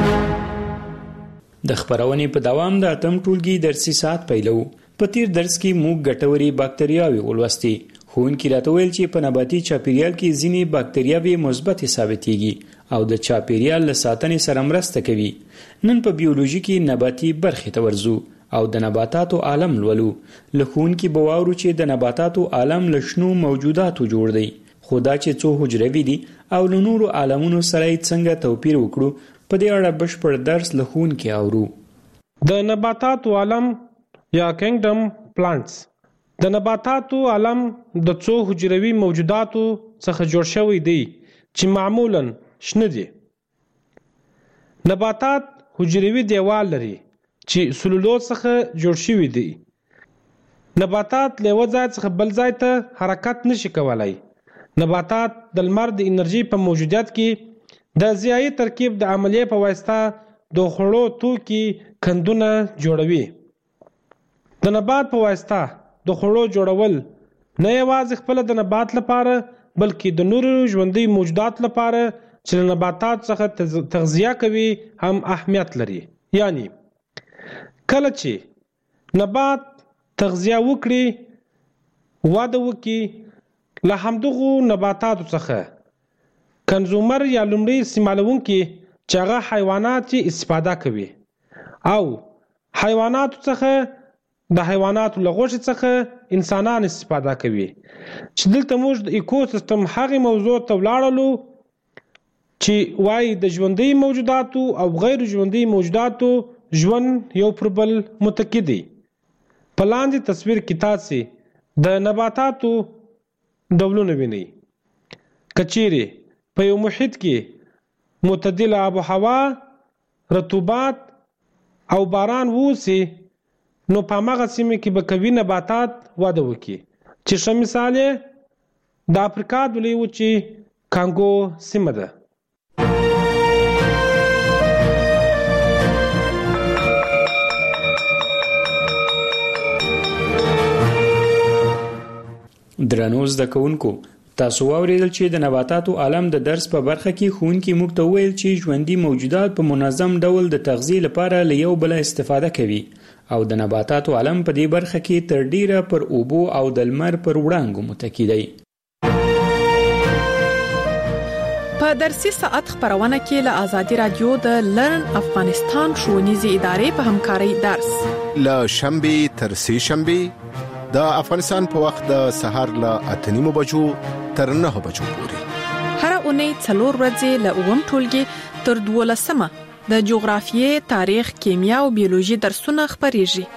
د خبرونې په دوام د اتم ټولګي درسي ساعت پیلو. په تیر درس کې موږ ګټوري باکټریاوې ولوستې. ښوونکي راته ویل چې په نباتي چاپیریال کې ځینې باکټریاوې مثبت ثابتېږي او د چاپیریال له ساتنې سره مرسته کوي. نن په بیولوژي کې نباتي برخې ته ورځو او د نباتاتو عالم لولو. له ښوونکي به واورو چې د نباتاتو عالم له شنو موجوداتو جوړ دی، خو دا چې څو حجروي دي او له نورو عالمونو سره یې څنګه توپیر وکړو، په دې اړه بشپړ درس له ښوونکي اورو. د نباتاتو عالم یا کینګډم پلانټس. د نباتاتو عالم د څو حجروي موجوداتو څخه جوړ شوی دی چې معمولاً شنه دي. نباتات حجروي دیوال لري چې سلولوز څخه جوړ شوی دی. نباتات له یو ځای څخه بل ځای ته حرکت نشي کولای. نباتات د لمر د انرژي په موجودیت کې د ضیایي ترکیب د عملیې په واسطه د خوړو توکي کندونه جوړوي. د نبات په واسطه د خوړو جوړول نه یوازې خپل د نبات لپاره بلکې د نورو ژوندۍ موجودات لپاره چې له نباتات څخه تغذیه کوي هم اهمیت لري. یعنی کله چې نبات تغذیه وکړي، وده وکړي، له همدغو نباتاتو څخه کنزومر یا لومړی استعمالونکي چې هغه حیوانات استفاده کوي او حیواناتو څخه د حیواناتو له غوښې څخه انسانان استفاده کوي. چې دلته موږ د ایکوسیستم هغې موضوع ته ولاړلو چې وایي د ژوندۍ موجوداتو او غیر ژوندۍ موجوداتو ژوند یو پر بل متکی دی. په لاندې تصویر کې تاسې د نباتاتو ډولونه وینئ. که چیرې په یو محیط کې معتدله آب و هوا، رطوبت او باران ووسي، نو په هماغه سیمه کې به قوي نباتات وده وکړي، چې ښه مثال یې د افریقا د لویې وچې کانګو سیمه ده. درنو زده کوونکو، تاسو واورېدل چې د نباتاتو عالم د درس په برخه کې ښوونکي موږ ته وویل چې ژوندي موجودات په منظم ډول د تغذیې لپاره له یو بله استفاده کوي او د نباتاتو عالم په دې برخه کې تر ډیره پر اوبو او د لمر پر وړانګو متکی دی. په درسي ساعت خبرونه کې له آزادي رادیو د لرن افغانستان ښوونیزې ادارې په همکارۍ درس له شنبې تر سې شنبې د افغانستان په وخت د سهار له 8:30 بجو تر 9 بجو پورې، هر اونۍ 4 ورځې له 9 ټولګي تر 12 د جغرافیې، تاریخ، کیمیا او بیولوژي درسونه خبريږي.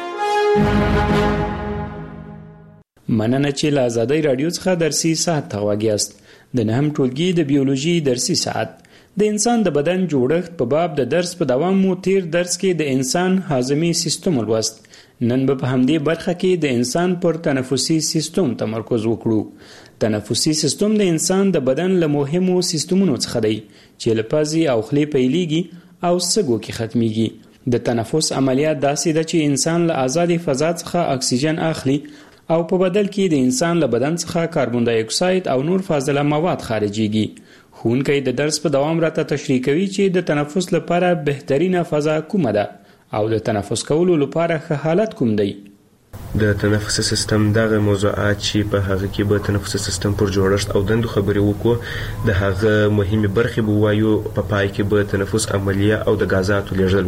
مننه چې له آزادۍ رادیو څخه درسي ساعت ته غواګیاست. د 9 ټولګي د بیولوژي درسي ساعت د انسان د بدن جوړښت په باب د درس په دوام مو تیر درس کې د انسان هاضمي سیستم ولوست. نن به په همدې برخه کې د انسان پر تنفسي سیستم تمرکز وکړو. تنفسي سیستم د انسان د بدن له مهمو سیستمونو څخه دی چې له پزې او خولې پیلېږي او سږو کې ختمیږي. د تنفس عملیات داسې ده چې انسان له آزادې فضا څخه اکسیجن اخلي او په بدل کې د انسان له بدن څخه کاربن دای اکساید او نور فاضله مواد خارجيږي. ښوونکی د درس په دوام راته تشریح کوي چې د تنفس لپاره بهترینه فضا کومه ده او د تنفس کولو لپاره ښه حالت کوم دی. د تنفسي سیستم دغه موضوعات چې په هغه کې به تنفسي سیستم پر جوړښت او دندو خبرې وکړو، د هغه مهمه برخې به وایو، په پای کې به تنفس عملیه او د غازاتو لیږدول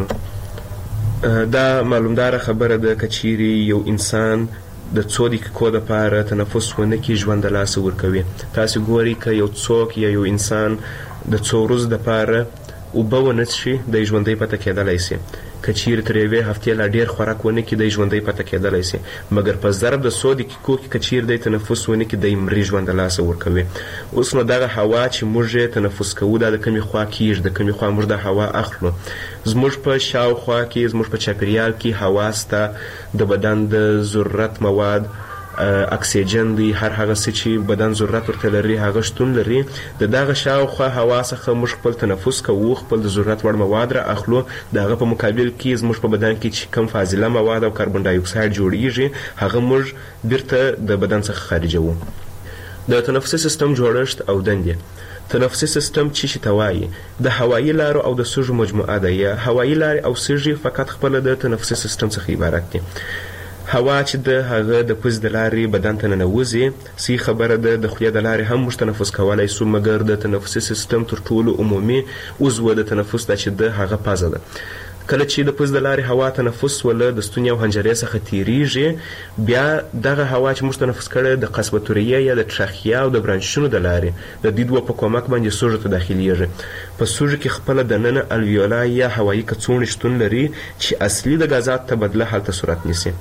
وپیژنو. دا معلومدار خبره ده که چیرې یو انسان د 2 دقیقو لپاره تنفس ونه کړي، ژوند د لاسه ورکوي. تاسو ګورئ که یو څوک یا یو انسان د 2 ورځو لپاره اوبه ونه څښي، د ژوندۍ پاتې کېدلی شي. که چیرې تر یوې هفتې لا ډېر خوراک ونه کړي، د ژوندۍ پاتې کېدلی شي. مګر په ضرب د 100 دقیقو کې که چیرې د تنفس ونه کړي، د مري ژوند د لاسه ورکوي. اوس نو دغه هوا چې موږ تنفس کوو، دا د کومې خوا کېږي، د کومې خوا موږ د هوا اخلو. زموږ په شاوخوا کې، زموږ په چاپیریال کې هوا سته، د بدن د ضرورت مواد، اکسیجن دی، هر هغه څه چې بدن ضرورت ورته لري هغه شتون لري. د دغه شاوخوا هوا څخه موږ خپل تنفس کوو، خپل د ضرورت وړ مواد را اخلو. دغه په مقابل کې زموږ په بدن کې چې کم فاضله مواد او کاربن ډای اکساید جوړیږي، هغه موږ بیرته د بدن څخه خارجوو. د تنفسي سیستم جوړښت او دندې. تنفسي سیستم چې ته وایي د هوایي لارو او د سږو مجموعه ده. یا هوایي لارې او سږي فقط خپل د تنفسي سیستم څخه عبارت دي. هوا چې د هغه د پوز د لارې بدن ته ننوځي، سی خبره ده د خولې د لارې هم موږ تنفس کولی شو، مګر د تنفسي سیستم تر ټولو عمومي عضو د تنفس ده چې د هغه پزه ده. کله چې د پوز د لارې هوا تنفس ولا د ستوني او حنجرې څخه تیریږي، بیا دغه هوا چې موږ تنفس کړي د قصبه توریه یا د تراخیا او د برانشونو د لارې د دې دوه په کومک باندې سږو ته داخليږي. په سږو کې خپل د نن الویولا یا هوایي کڅوړې شتون لري چې اصلي د غازات تبادله حالت صورت نیسي.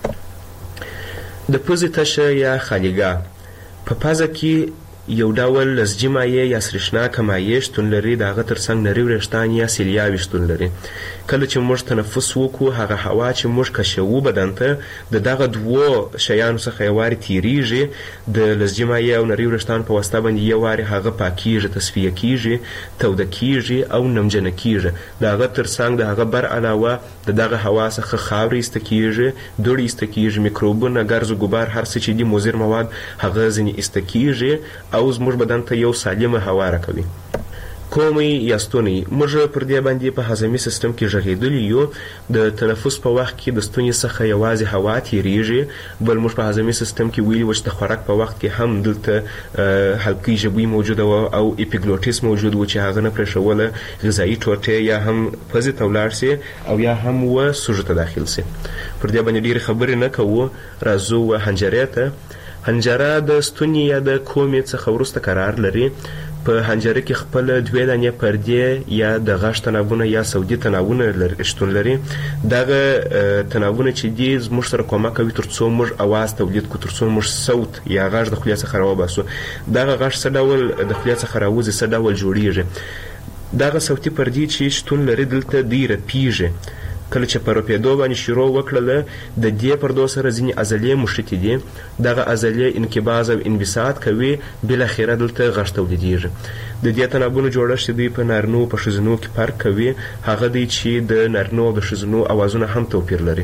د پوزې تشه یا خالیګاه په پزه کې یو ډول لزجي مایع یا سرېښناکه مایع شتون لري، د هغه تر څنګ نري وریښتان یا سیلیاوې شتون لري. کله چې موږ تنفس وکړو، هغه هوا چې موږ کشوو بدن ته، د دغه دوو شیانو څخه یو وارې تیریږي، د لزجي مایع او نري وریښتان په واسطه باندې یو وارې هغه پاکیږي، تصفیه کیږي، توده کیږي او نمجنه کیږي. د هغه تر څنګ د هغه بر علاوه د دغه هوا څخه خاورې ایسته کیږي، دوړې ایسته کیږي، میکروبونه، ګرز او ګبار، هر څه چې دي مضر مواد، هغه ځینې ایسته کیږي او زموږ بدن ته یو سالمه هوا راکوي. کومي یا ستونی موږ پر دې باندې په هضمي سیستم کې ژغېدلي یو. د تنفس په وخت کې د ستوني څخه یوازې هوا تیریږي، بل موږ په هضمي سیستم کې ویلي و چې د خوراک په وخت کې هم دلته حلقې ژبوي موجوده وه او اپیګلوټیس موجود و چې هغه نه پرېښوله غذایي ټوټې یا هم پزې ته ولاړ سي او یا هم و سږو ته داخل سي. پر دې باندې ډېرې خبرې نه کوو. راځو حنجرې ته. حنجره د ستوني یا د کومې څخه وروسته قرار لري. په حنجره کې خپل 2 دانې پردې یا د غاښ تنابونه یا سودي تنابونه شتون لري. دغه تنابونه چې دي زموږ سره کومک کوي ترڅو موږ اواز تولید کړو، ترڅو موږ صوت یا غږ د خولې څخه راوباسو. دغه غږ څه ډول د خولې څخه راوځي، څه ډول جوړیږي. دغه صوتي پردې چې شتون لري دلته دی رپیږي. کله چې په رپېدو باندې شروع وکړله د دې پردو سره ځینې عضلې مښتې دي. دغه عضلې انقباض او انبساط کوي، بالاخره دلته غږ تولیدېږي. د دې تنابونو جوړښت دوی په نارینو په ښځینو کې فرق کوي. هغه دی چې د نارینو او د ښځینو اوازونه هم توپیر لري.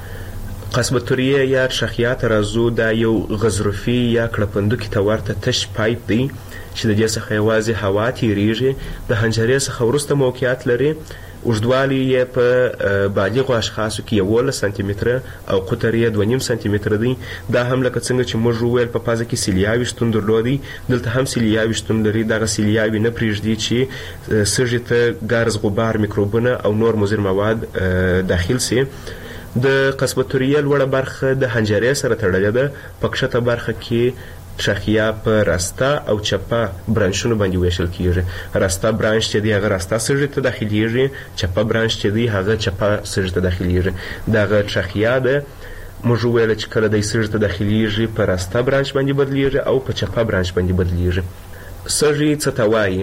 قصبتوریه یا شخیات راځو دا یو غضروفي یا کړپندوکي ته ورته تش پایپ دی چې د دې څخه یوازې هوا تیریږي. د حنجرې څخه وروسته موقعیت لري. اوږدوالی یې په بالغو اشخاصو کې 11 سانتي متره او قطر یې 2.5 سانتي متره دی. دا هم لکه څنګه چې موږ وویل په پازه کې سیلیاوي شتون درلودی، دلته هم سیلیاوي شتون لري. دغه سیلیاوي نه پرېږدي چې سږي ته ګرز، غبار، میکروبونه او نور مضر مواد داخل سي. د قصبتوریه لوړه برخه د حنجرې سره تړلې ده. په کښته برخه کې شاخیه په راسته او چپه برانشونو باندې ویشل کیږي. راسته برانش چې دی هغه راسته سږي ته داخليږي، چپه برانش چې دی هغه چپه سږي ته داخليږي. دغه شاخیه ده موږ ویل چې کله د سږي ته داخليږي په راسته برانش باندې بدلیږي او په چپه برانش باندې بدلیږي. سږي څه ته وایي؟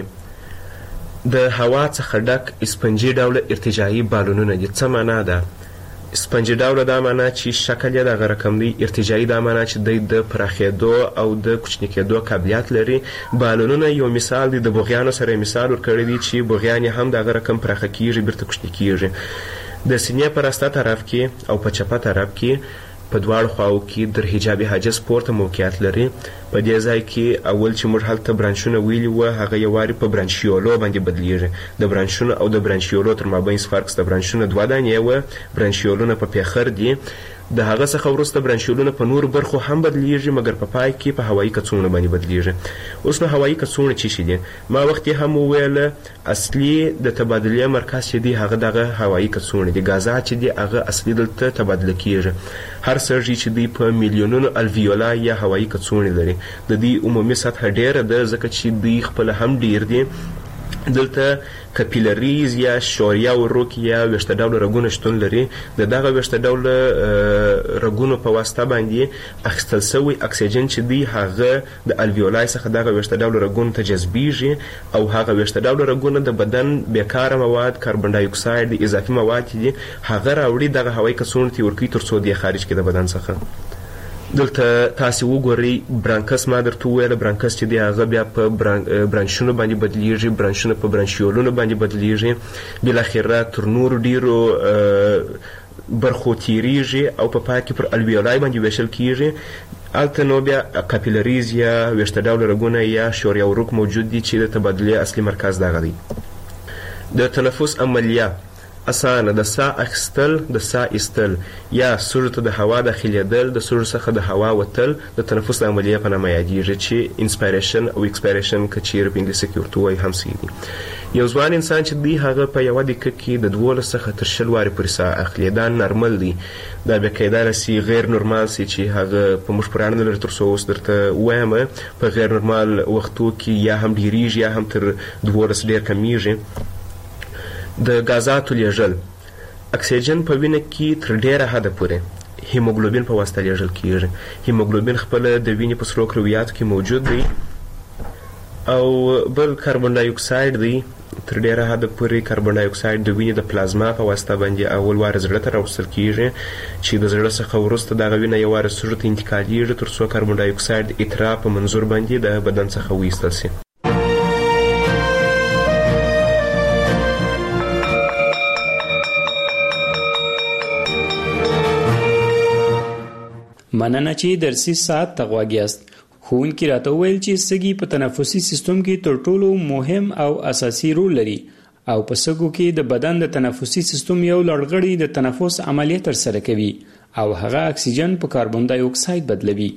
د هوا څخه ډک اسپنجي ډوله ارتجاعي بالونونه دي. څه معنا ده؟ سپنجي ډوله دا معنا چې شکل یې دغه رقم دی. ارتجاعي دا معنا چې دی د پراخېدو او د کوچني کېدو قابلیت لري. بالونونه یو مثال دی. د بوغیانو سره مثال ورکړی دی چې بوغیان هم دغه رقم پراخه کیږي، بیرته کوچني کیږي. د سینې په راسته طرف کې او په چپه طرف کې په دواړو خواو کې در حجابي حاجز پورته موقعیت لري. په دې ځای کې اول چې موږ هلته برانشونه ویلي وو هغه یو واري په برانشیولو باندې بدلیږي. د برانشونو او د برانشیولو تر مابین فرق شته. برانشونه 2 دانې وو، برانشیولونه په پیخر دي. د هغه څخه وروسته برانشیولونه په نور برخو هم بدلیږي، مګر په پای کې په هوایي کڅوړو باندې بدلیږي. اوس نو هوایي کڅوړه څه شي دي؟ ما وخت هم وویل اصلي د تبادلې مرکز چې دی هغه دغه هوایي کڅوړه دي. غازات چې دی هغه اصلي دلته تبادله کیږي. هر سږي چې دی په میلیونونو الویولا یا هوایي کڅوړې لري. د دې عمومي سطح ډیره ده ځکه چې دی خپل هم ډیر دي. دلته کپیلریز یا شوریا وروک یا ویشته ډوله رګونه شتون لري. د دغه ویشته ډوله رګونو په واسطه باندې اخیستل شوی اکسیجن چې دی هغه د الویولای څخه دغه ویشته ډوله رګونو ته جذبیږي او هغه ویشته ډوله رګونه د بدن بیکاره مواد، کاربن ډای اکساید، اضافي مواد دي هغه راوړي دغه هوایي کڅوړو ته ورکوي ترڅو دی خارج کړي د بدن څخه. دلته تاسو وګورئ برانکس. ما درته وویل برانکس چې دی هغه بیا په برانشونو باندې بدلیږي، برانشونه په برانشیولونو باندې بدلیږي، بالاخره تر نورو ډیرو برخو تیریږي او په پای کې پر الویولای باندې ویشل کیږي. هلته نو بیا کاپیلریز یا ویشته ډوله رګونه یا شوریا وروک موجود دي چې د تبادلې اصلي مرکز دغه دی. د تنفس عملیه اسانه د ساه اخیستل، د ساه ایستل یا سږو ته د هوا داخلېدل، د سږو څخه د هوا وتل د تنفس د عملیې په نامه یادېږي چې انسپایریشن او ایکسپایریشن که چیرې په انګلیسي کې ورته وایي هم صحیح دي. یو ځوان انسان چې دی هغه په یوه دقیقه کې د 12 څخه تر 20 وارې پورې ساه اخلي. دا نارمل دی. دا بیا کیدای شي غیر نورمال سي چې هغه په موږ پورې اړه نه لري. تر څو اوس درته ووایم په غیر نورمال وختو کې یا هم ډیریږي یا هم تر 12 ډېر کمیږي. د غازاتو لیږل اکسیجن په وینه کې تر ډیره حده پورې هیموګلوبین په واسطه لیږل کیږي. هیموګلوبین خپل د وینې په سرو کرویاتو کې موجود دی او بل کاربن ډای اکساید دی. تر ډیره حده پورې کاربن ډای اکساید د وینې د پلازما په واسطه باندې اول وار زړه ته راوستل کیږي چې د زړه څخه وروسته دغه وینه یو وار سږو ته انتقالیږي تر څو کاربن ډای اکساید اترا په منظور باندې د بدن څخه وایستل شي. مننه چې درسي ساعت ته غوږ یاست. ښوونکي راته وویل چې سږي په تنفسي سیستم کې تر ټولو مهم او اساسي رول لري او په سږو کې د بدن د تنفسي سیستم یو لړغړی د تنفس عملیه ترسره کوي او هغه اکسیجن په کاربن ډای اکساید بدلوي.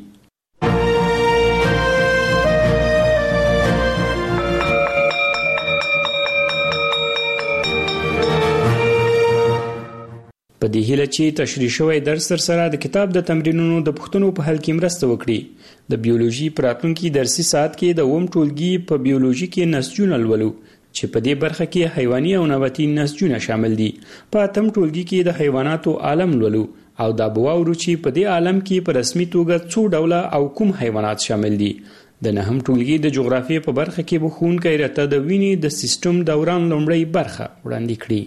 په دې هیله چې تشریح شوی درس سره د کتاب د تمرینونو د پوښتنو په حل کې مرسته وکړي. د بیولوژي په راتلونکي درسي ساعت کې د اووم ټولګي په بیولوژي کې نسجونه لولو چې په دې برخه کې حیواني او نباتي نسجونه شامل دي. په اتم ټولګي کې د حیواناتو عالم لولو او دا به واورو چې په دې عالم کې په رسمي توګه څو ډوله او کوم حیوانات شامل دي. د نهم ټولګي د جغرافیې په برخه کې به ښوونکی راته د وینې د سیستم دوران لومړۍ برخه وړاندې کړي.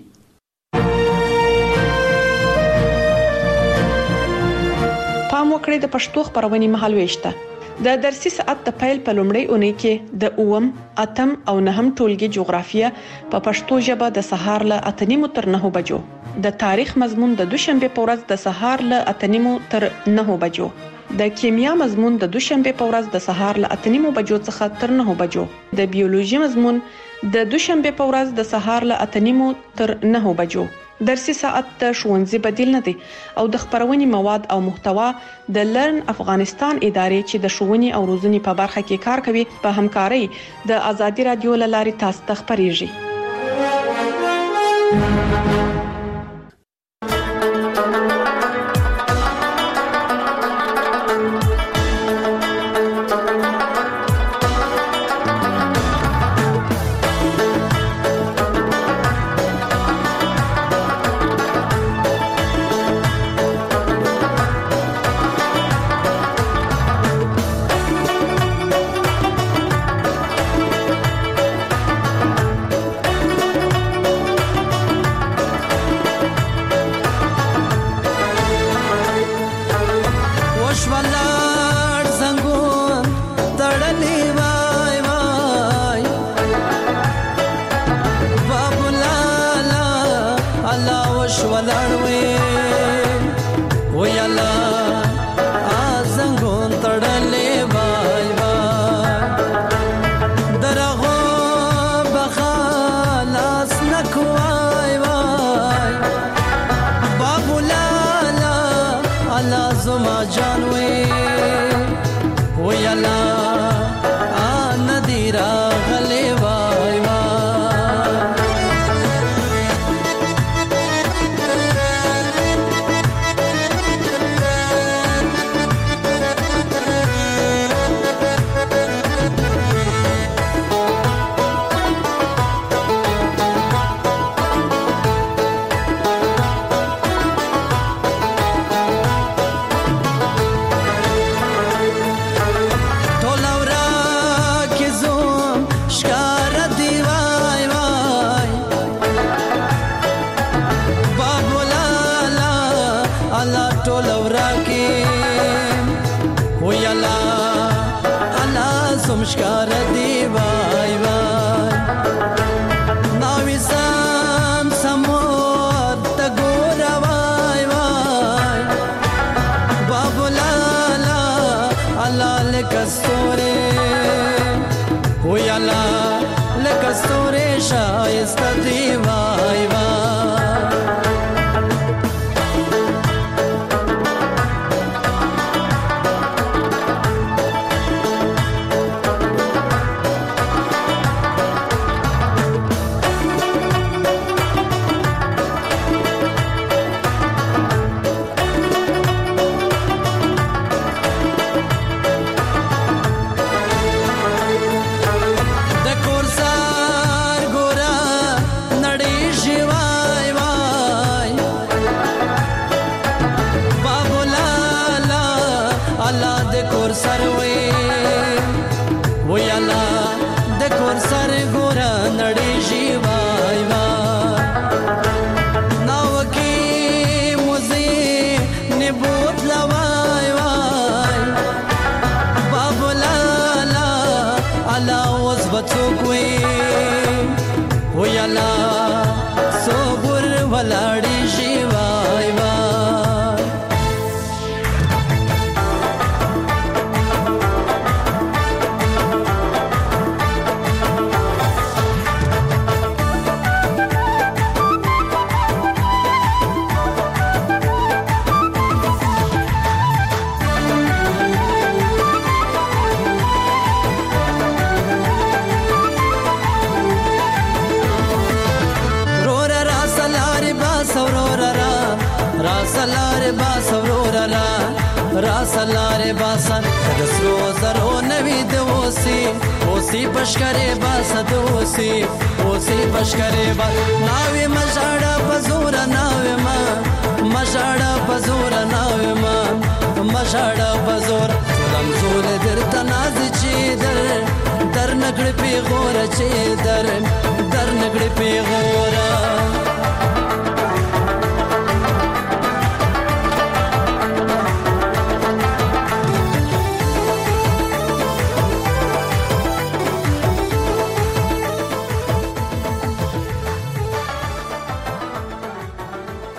پام وکړئ د پښتو خبرونې مهالويش ته د درسي ساعت د پیل په لومړۍ اونۍ کې د اوم، اتم او نهم ټولګي جغرافیه په پښتو ژبه د سهار له 8:30 تر 9 بجو، د تاریخ مضمون د دوشنبه په ورځ د سهار له 8:30 تر 9 بجو، د کیمیا مضمون د دوشنبه په ورځ د سهار له 8:30 بجو څخه تر 9 بجو، د بیولوژي مضمون د دوشنبه په ورځ د سهار له 8:30 تر 9 بجو. درسي ساعت د ښوونځي بدیل نه دی او د خبرونې مواد او محتوا د لرن افغانستان ادارې چې د ښوونې او روزنې په برخه کې کار کوي په همکارۍ د ازادي رادیو لارې تاسو ته خبريږي. راسلار باس ورور راسلار باسا دسرو زرو نوی دوسی اوسی پشکره باس دوسی اوسی پشکره باس ناوی مجاڑا بزور ناوی ما مجاڑا بزور ناوی ما مجاڑا بزور رمزول در تناز چی در نگڑ پی غور چی